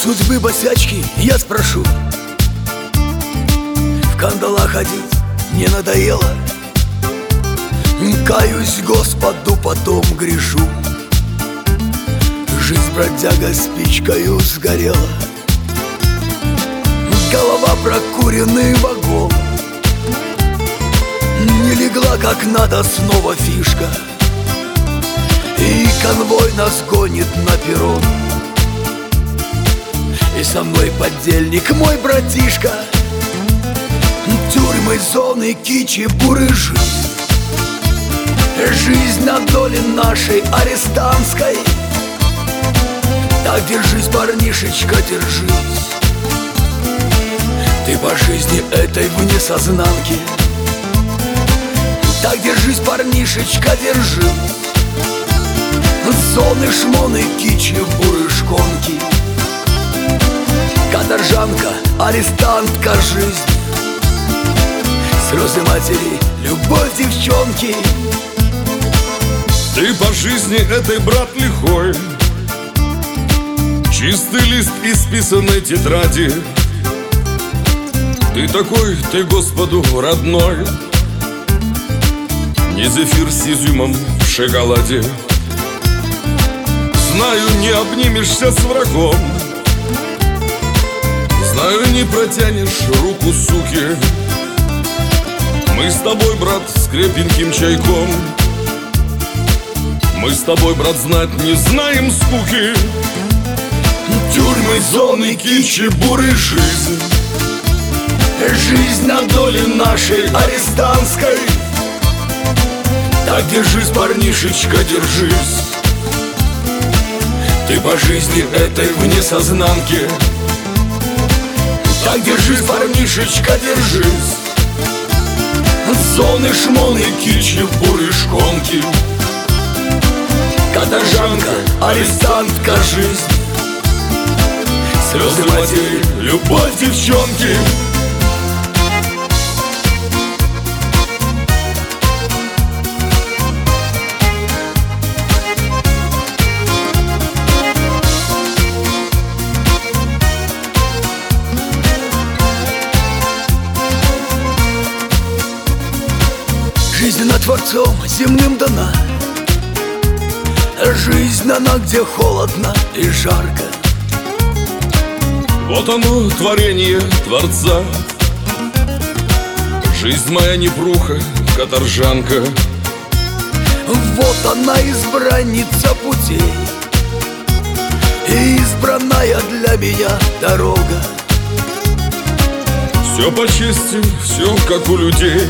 судьбы босячки я спрошу: в кандалах ходить не надоело? Каюсь Господу, потом грешу. Жизнь бродяга спичкою сгорела. Голова прокуренный вагон. Не легла как надо снова фишка, и конвой нас гонит на перрон. И со мной подельник мой братишка. Тюрьмы, зоны, кичи, буры, жизнь. Жизнь на доле нашей арестантской. Так держись, парнишечка, держись. Ты по жизни этой вне сознанки. Так держись, парнишечка, держись. Зоны, шмоны, кичи, буры, шконки. Каторжанка, арестантка, жизнь. Слезы матери, любовь девчонки. Ты по жизни этой, брат, лихой. Чистый лист исписанной тетради. Ты такой, ты Господу родной. Не зефир с изюмом в шоколаде. Знаю, не обнимешься с врагом. Знаю, не протянешь руку суки. Мы с тобой, брат, с крепеньким чайком. Мы с тобой, брат, знать не знаем скуки. Тюрьмы, зоны, кичи, буры, жизнь. Жизнь на доле нашей арестантской. Так держись, парнишечка, держись. Ты по жизни этой вне сознанки. Так держись, парнишечка, держись. Зоны, шмоны, кичи, буры, шконки. Каторжанка, арестантка, жизнь. Слезы матери, любовь девчонки. Жизнь она Творцом земным дана. Жизнь она, где холодно и жарко. Вот оно, творение Творца. Жизнь моя непруха, каторжанка. Вот она, избранница путей, и избранная для меня дорога. Все по чести, все как у людей.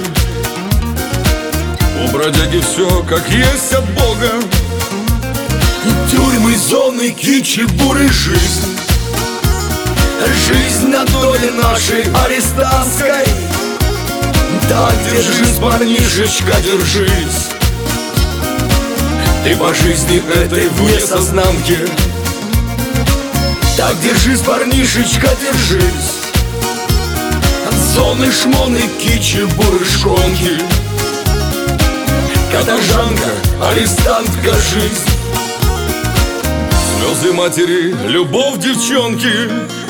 У бродяги все как есть от Бога. Тюрьмы, зоны, кичи, буры, жизнь. Жизнь на доле нашей арестантской. Так держись, парнишечка, держись. Ты по жизни этой вне сознанки. Так держись, парнишечка, держись. Зоны, шмоны, кичи, буры, шконки. Каторжанка, арестантка, жизнь. Слезы матери, любовь девчонки.